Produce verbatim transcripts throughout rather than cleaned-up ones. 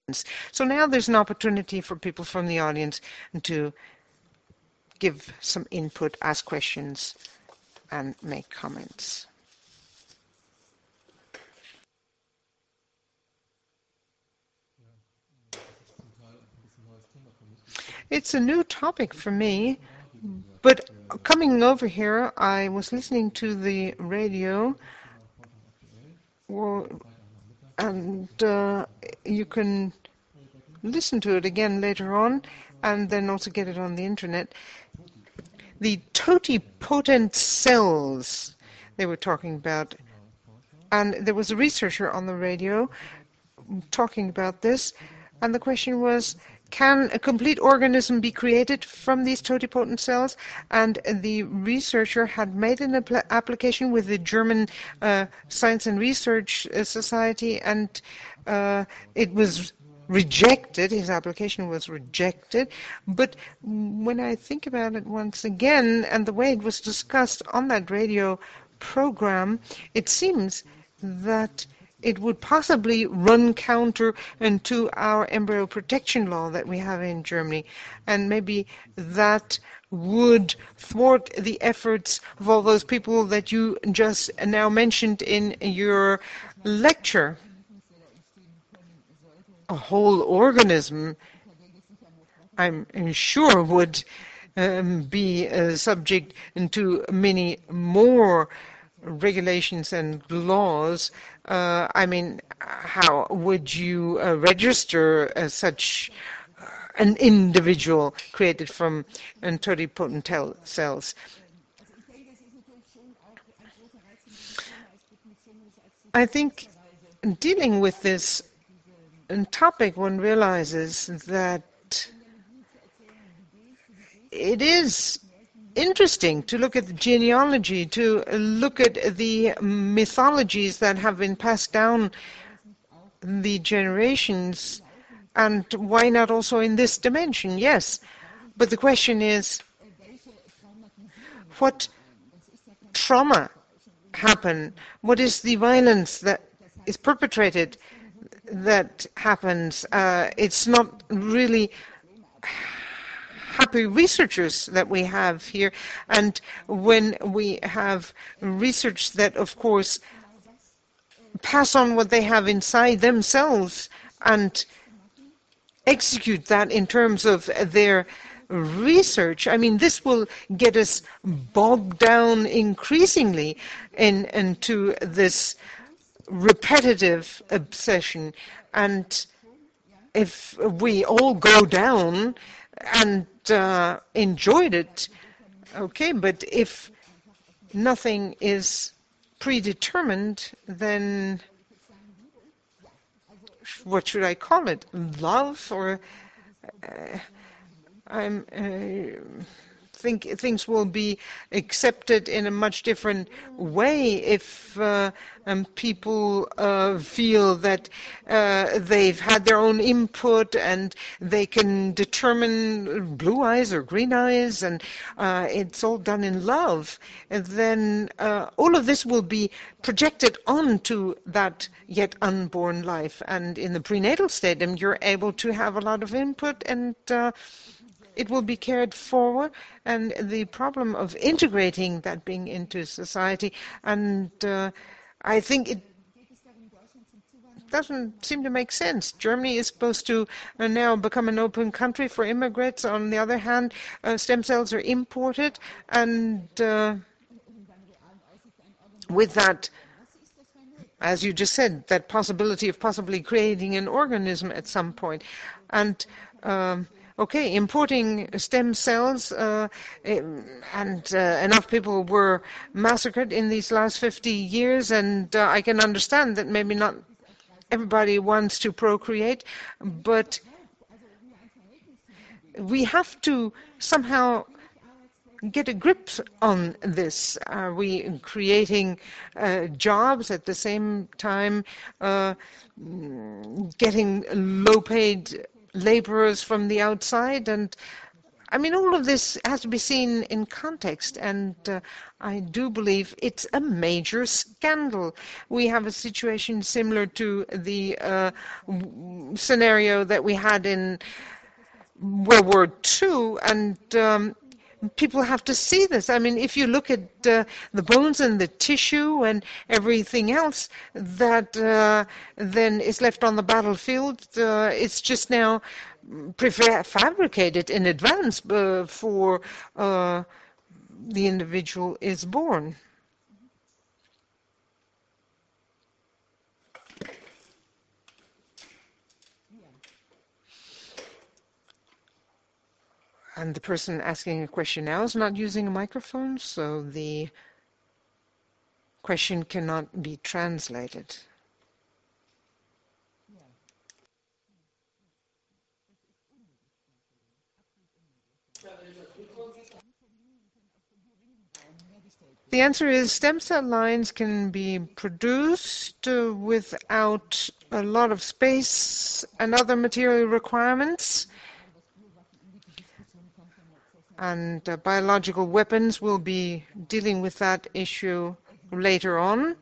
So now there's an opportunity for people from the audience to give some input, ask questions, and make comments. It's a new topic for me, but coming over here, I was listening to the radio, and uh, you can listen to it again later on, and then also get it on the internet. The totipotent cells they were talking about, and there was a researcher on the radio talking about this, and the question was, can a complete organism be created from these totipotent cells? And the researcher had made an apl application with the German uh, Science and Research Society, and uh, it was rejected. His application was rejected. But when I think about it once again, and the way it was discussed on that radio program, it seems that it would possibly run counter to our embryo protection law that we have in Germany. And maybe that would thwart the efforts of all those people that you just now mentioned in your lecture. A whole organism, I'm sure, would um, be uh, subject to many more regulations and laws. Uh, I mean, how would you uh, register uh, such uh, an individual created from uh, totipotent cells? I think dealing with this topic, one realizes that it is interesting to look at the genealogy, to look at the mythologies that have been passed down the generations, and why not also in this dimension? Yes, but the question is, what trauma happened? What is the violence that is perpetrated that happens? Uh, it's not really happy researchers that we have here, and when we have research that, of course, pass on what they have inside themselves and execute that in terms of their research, I mean, this will get us bogged down increasingly in, into this repetitive obsession. And if we all go down and uh, enjoyed it, okay, but if nothing is predetermined, then what should I call it? Love? Or uh, I'm uh, think things will be accepted in a much different way if uh, um, people uh, feel that uh, they've had their own input and they can determine blue eyes or green eyes, and uh, it's all done in love. And then uh, all of this will be projected onto that yet unborn life. And in the prenatal stadium, you're able to have a lot of input, and uh, it will be carried forward, and the problem of integrating that being into society, and uh, I think it doesn't seem to make sense. Germany is supposed to uh, now become an open country for immigrants. On the other hand, uh, stem cells are imported, and uh, with that, as you just said, that possibility of possibly creating an organism at some point. And um, okay, importing stem cells, uh, and uh, enough people were massacred in these last fifty years, and uh, I can understand that maybe not everybody wants to procreate, but we have to somehow get a grip on this. Are we creating uh, jobs at the same time, uh, getting low-paid laborers from the outside? And I mean, all of this has to be seen in context, and uh, I do believe it's a major scandal. We have a situation similar to the uh, scenario that we had in World War Two, and um, people have to see this. I mean, if you look at uh, the bones and the tissue and everything else that uh, then is left on the battlefield, uh, it's just now prefabricated in advance uh, for uh, the individual is born. And the person asking a question now is not using a microphone, so the question cannot be translated. The answer is stem cell lines can be produced uh, without a lot of space and other material requirements. And uh, biological weapons will be dealing with that issue later on.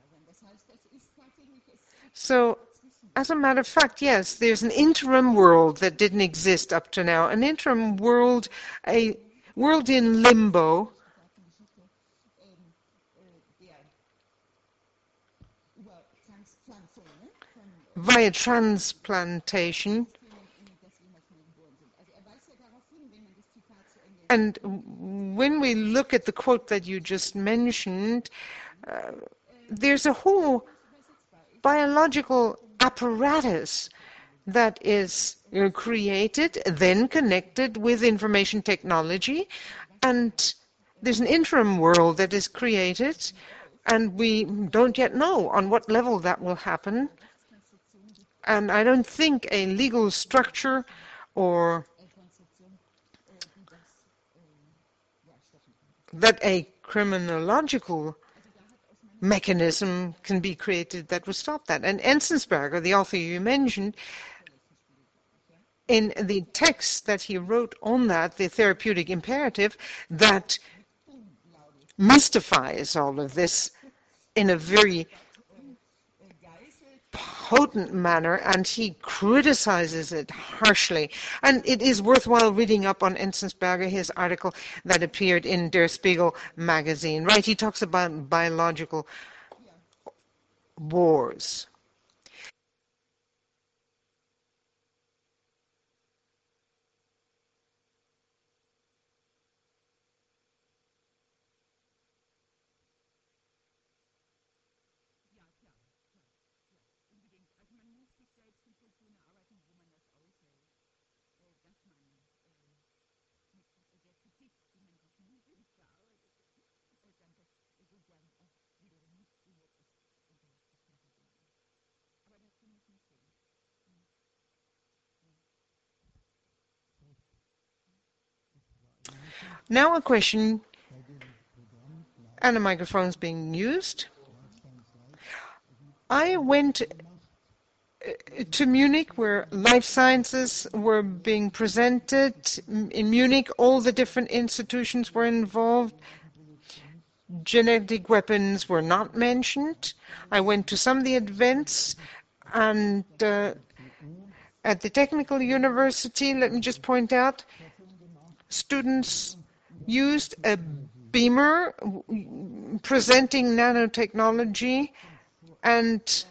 So, as a matter of fact, yes, there's an interim world that didn't exist up to now. An interim world, a world in limbo, via transplantation. And when we look at the quote that you just mentioned, uh, there's a whole biological apparatus that is uh, created, then connected with information technology, and there's an interim world that is created, and we don't yet know on what level that will happen. And I don't think a legal structure or that a criminological mechanism can be created that would stop that. And Enzensberger, the author you mentioned, in the text that he wrote on that, the therapeutic imperative, that mystifies all of this in a very potent manner, and he criticizes it harshly. And it is worthwhile reading up on Enzensberger, his article that appeared in Der Spiegel magazine. Right, he talks about biological wars. Now a question, and a microphone is being used. I went to Munich, where life sciences were being presented. In Munich, all the different institutions were involved. Genetic weapons were not mentioned. I went to some of the events, and uh, at the Technical University, let me just point out, students used a beamer presenting nanotechnology, and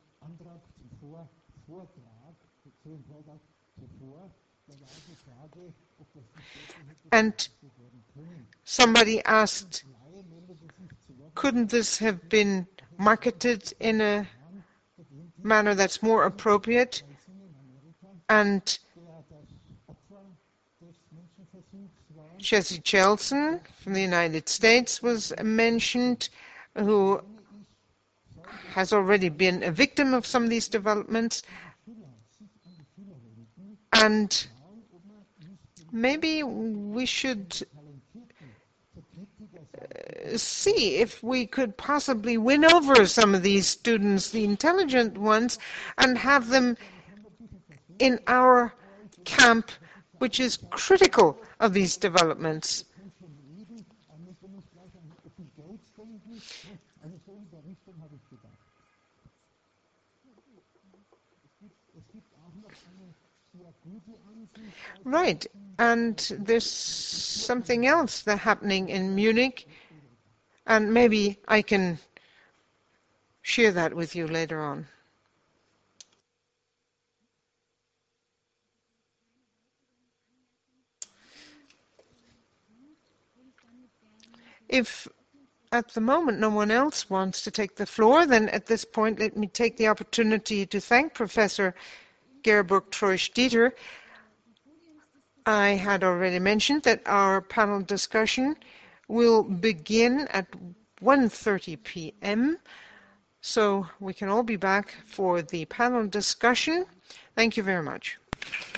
and somebody asked, couldn't this have been marketed in a manner that's more appropriate? And Jesse Chelson from the United States was mentioned, who has already been a victim of some of these developments. And maybe we should see if we could possibly win over some of these students, the intelligent ones, and have them in our camp, which is critical of these developments. Right, and there's something else that's happening in Munich, and maybe I can share that with you later on. If at the moment no one else wants to take the floor, then at this point let me take the opportunity to thank Professor Gerburg Treusch-Dieter. I had already mentioned that our panel discussion will begin at one thirty p m So we can all be back for the panel discussion. Thank you very much.